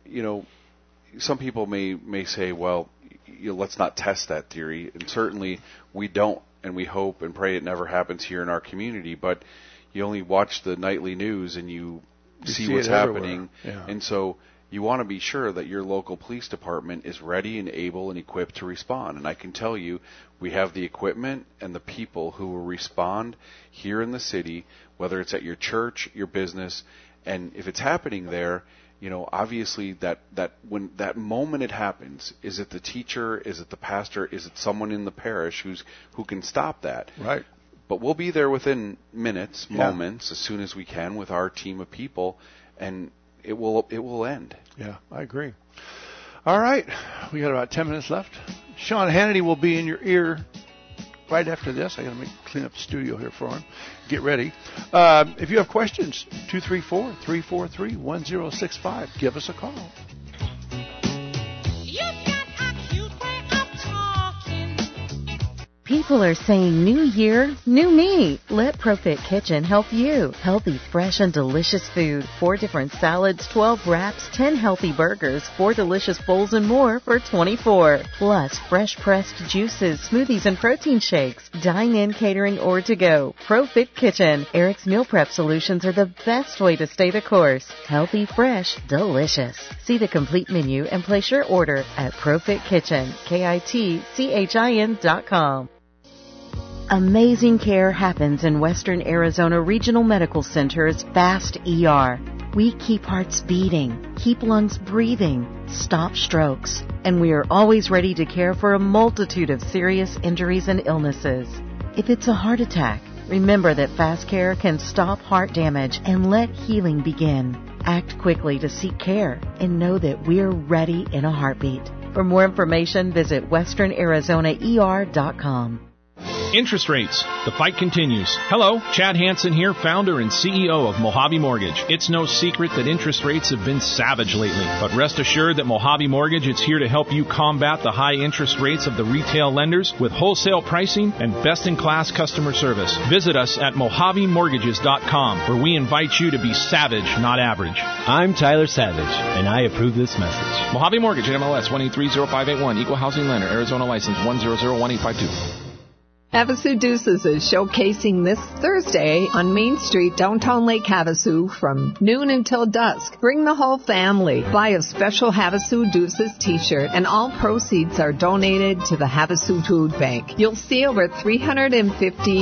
some people may say, well, let's not test that theory. And certainly we don't, and we hope and pray it never happens here in our community. But you only watch the nightly news and you see what's happening. Yeah. And so you want to be sure that your local police department is ready and able and equipped to respond. And I can tell you, we have the equipment and the people who will respond here in the city, whether it's at your church, your business, and if it's happening there, obviously that when that moment it happens, is it the teacher, is it the pastor, is it someone in the parish who can stop that? Right. But we'll be there within minutes, moments, as soon as we can with our team of people, and it will end. Yeah, I agree. All right, we got about 10 minutes left. Sean Hannity will be in your ear right after this. I got to clean up the studio here for him. Get ready. If you have questions, 234-343-1065. Give us a call. People are saying new year, new me. Let ProFit Kitchen help you. Healthy, fresh, and delicious food. 4 different salads, 12 wraps, 10 healthy burgers, 4 delicious bowls, and more for $24. Plus, fresh pressed juices, smoothies, and protein shakes. Dine-in, catering, or to go. ProFit Kitchen. Eric's Meal Prep Solutions are the best way to stay the course. Healthy, fresh, delicious. See the complete menu and place your order at ProFit Kitchen, KITCHIN.com. Amazing care happens in Western Arizona Regional Medical Center's FAST ER. We keep hearts beating, keep lungs breathing, stop strokes, and we are always ready to care for a multitude of serious injuries and illnesses. If it's a heart attack, remember that Fast Care can stop heart damage and let healing begin. Act quickly to seek care and know that we're ready in a heartbeat. For more information, visit westernarizona.er.com. Interest rates. The fight continues. Hello, Chad Hansen here, founder and CEO of Mojave Mortgage. It's no secret that interest rates have been savage lately, but rest assured that Mojave Mortgage is here to help you combat the high interest rates of the retail lenders with wholesale pricing and best-in-class customer service. Visit us at MojaveMortgages.com, where we invite you to be savage, not average. I'm Tyler Savage, and I approve this message. Mojave Mortgage, MLS 1830581, Equal Housing Lender, Arizona License 1001852. Havasu Deuces is showcasing this Thursday on Main Street, downtown Lake Havasu from noon until dusk. Bring the whole family. Buy a special Havasu Deuces t-shirt and all proceeds are donated to the Havasu Food Bank. You'll see over 350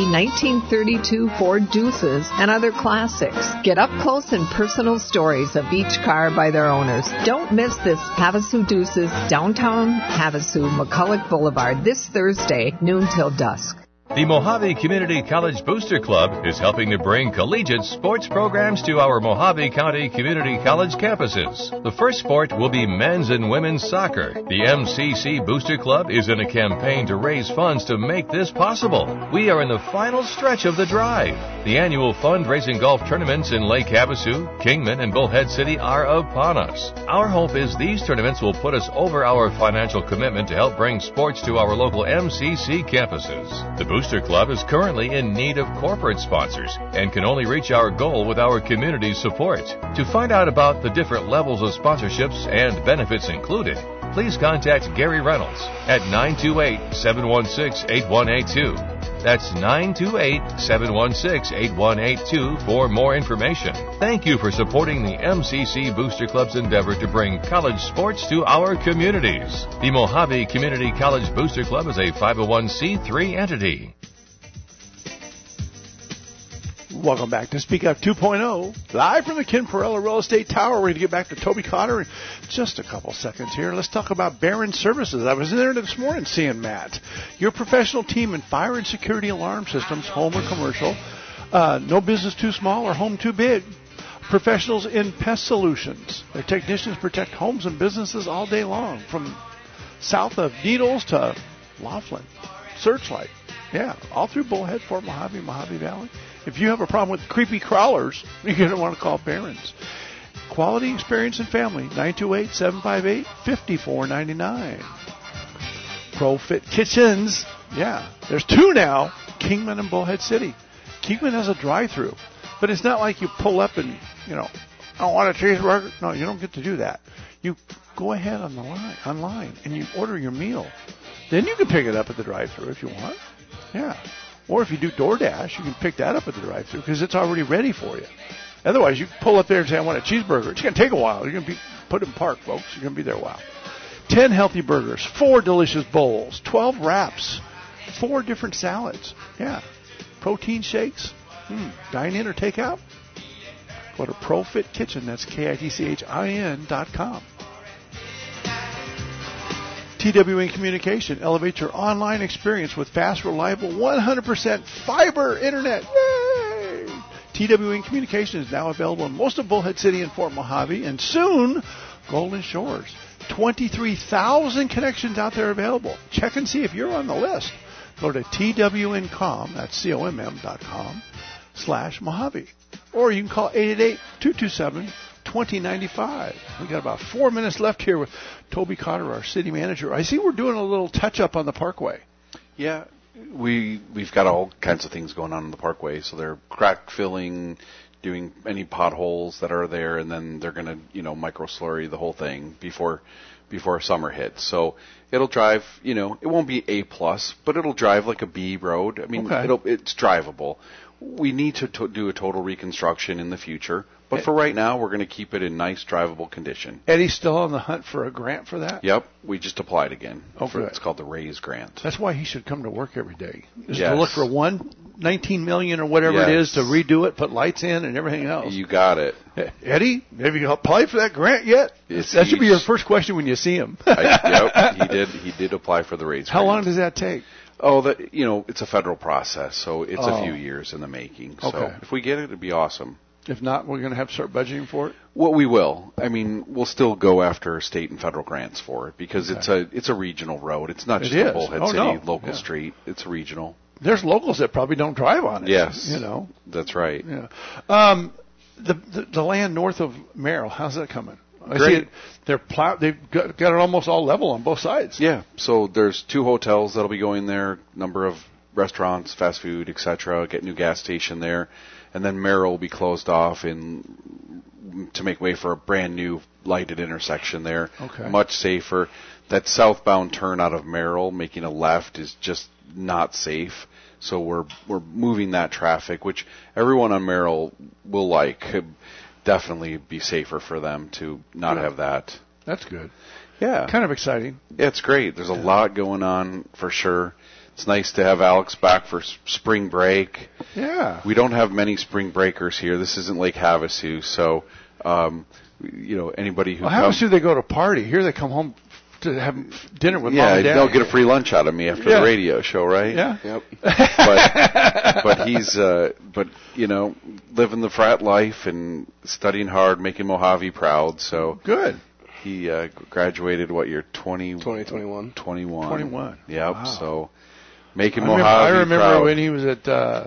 1932 Ford Deuces and other classics. Get up close and personal stories of each car by their owners. Don't miss this Havasu Deuces, downtown Havasu, McCulloch Boulevard, this Thursday, noon till dusk. The Mojave Community College Booster Club is helping to bring collegiate sports programs to our Mojave County Community College campuses. The first sport will be men's and women's soccer. The MCC Booster Club is in a campaign to raise funds to make this possible. We are in the final stretch of the drive. The annual fundraising golf tournaments in Lake Havasu, Kingman, and Bullhead City are upon us. Our hope is these tournaments will put us over our financial commitment to help bring sports to our local MCC campuses. The Booster Club is currently in need of corporate sponsors and can only reach our goal with our community support. To find out about the different levels of sponsorships and benefits included, please contact Gary Reynolds at 928-716-8182. That's 928-716-8182 for more information. Thank you for supporting the MCC Booster Club's endeavor to bring college sports to our communities. The Mojave Community College Booster Club is a 501c3 entity. Welcome back to Speak Up 2.0, live from the Ken Perella Real Estate Tower. We're going to get back to Toby Cotter in just a couple seconds here. Let's talk about Barron Services. I was in there this morning seeing Matt. Your professional team in fire and security alarm systems, home or commercial. No business too small or home too big. Professionals in pest solutions. Their technicians protect homes and businesses all day long, from south of Needles to Laughlin. Searchlight. Yeah, all through Bullhead, Fort Mojave, Mojave Valley. If you have a problem with creepy crawlers, you're going to want to call Barron's. Quality, experience, and family, 928-758-5499. ProFit Kitchens, yeah, there's 2 now, Kingman and Bullhead City. Kingman has a drive-through, but it's not like you pull up and, I don't want a cheeseburger. No, you don't get to do that. You go ahead online, and you order your meal. Then you can pick it up at the drive-through if you want. Yeah. Or if you do DoorDash, you can pick that up at the drive-thru because it's already ready for you. Otherwise, you pull up there and say, I want a cheeseburger. It's going to take a while. You're going to be put in park, folks. You're going to be there a while. 10 healthy burgers, 4 delicious bowls, 12 wraps, 4 different salads. Yeah. Protein shakes. Dine in or take out. Go to ProFit Kitchen. That's KITCHIN.com. TWN Communication elevates your online experience with fast, reliable, 100% fiber internet. Yay! TWN Communication is now available in most of Bullhead City and Fort Mojave, and soon Golden Shores. 23,000 connections out there available. Check and see if you're on the list. Go to TWNcom, that's COMM.com/Mojave. Or you can call 888-227-2095. We got about 4 minutes left here with Toby Cotter, our city manager. I see we're doing a little touch-up on the Parkway. Yeah, we've got all kinds of things going on in the Parkway. So they're crack filling, doing any potholes that are there, and then they're going to, micro slurry the whole thing before summer hits. So it'll drive, it won't be A+, but it'll drive like a B road. I mean, it's drivable. We need to do a total reconstruction in the future, but for right now, we're going to keep it in nice, drivable condition. Eddie's still on the hunt for a grant for that? Yep, we just applied again. Okay. It's called the RAISE grant. That's why he should come to work every day. Just to look for $19 million or whatever it is to redo it, put lights in and everything else. You got it. Eddie, have you applied for that grant yet? That should be your first question when you see him. Yep, he did apply for the RAISE grant. How long does that take? Oh, it's a federal process, so it's a few years in the making. So if we get it, it'd be awesome. If not, we're going to have to start budgeting for it? Well, we will. I mean, we'll still go after state and federal grants for it because it's a regional road. It's not just a Bullhead City local street. It's regional. There's locals that probably don't drive on it. Yes. That's right. Yeah. The land north of Merrill, how's that coming? Great. I see it, they've got it almost all level on both sides. Yeah. So there's 2 hotels that'll be going there, number of restaurants, fast food, etc. Get a new gas station there, and then Merrill will be closed off to make way for a brand new lighted intersection there. Okay. Much safer. That southbound turn out of Merrill, making a left, is just not safe. So we're moving that traffic, which everyone on Merrill will like. Definitely be safer for them to not have that. That's good. Yeah. Kind of exciting. Yeah, it's great. There's a lot going on for sure. It's nice to have Alex back for spring break. Yeah. We don't have many spring breakers here. This isn't Lake Havasu, so anybody who Havasu, they go to party. Here they come home to have dinner with mom and dad. Yeah, they'll get a free lunch out of me after the radio show, right? Yeah. Yep. but he's living the frat life and studying hard, making Mojave proud. So good. He graduated 2021. 21. Yep. Wow. So making Mojave proud. I remember when he was at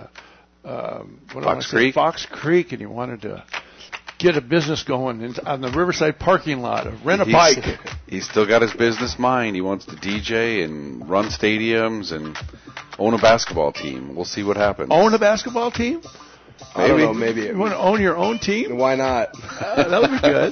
Fox Creek. Fox Creek, and he wanted to get a business going on the Riverside parking lot, rent a bike. He's still got his business mind. He wants to DJ and run stadiums and own a basketball team. We'll see what happens. Own a basketball team? I don't know, maybe. You want to own your own team? Why not? That would be good.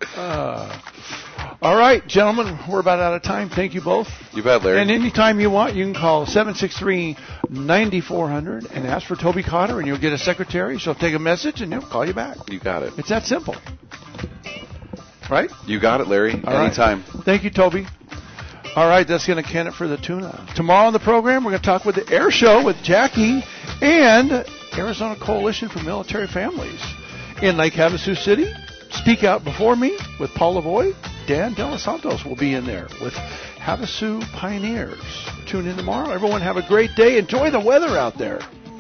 All right, gentlemen, we're about out of time. Thank you both. You bet, Larry. And anytime you want, you can call 763-9400 and ask for Toby Cotter, and you'll get a secretary. She'll take a message, and he'll call you back. You got it. It's that simple. Right? You got it, Larry. Anytime. Right. Thank you, Toby. All right, that's going to can it for the tuna. Tomorrow on the program, we're going to talk with the Air Show with Jackie and Arizona Coalition for Military Families. In Lake Havasu City, Speak Out Before Me with Paul Lavoie. Dan De Los Santos will be in there with Havasu Pioneers. Tune in tomorrow. Everyone have a great day. Enjoy the weather out there.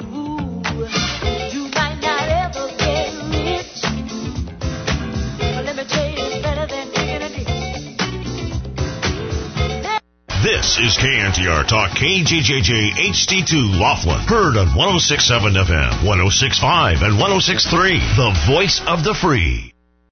You might not ever get rich, but let me tell you, it's better than digging a ditch. This is KNTR Talk, KGJJ HD2 Laughlin. Heard on 106.7 FM, 106.5, and 106.3. The Voice of the Free.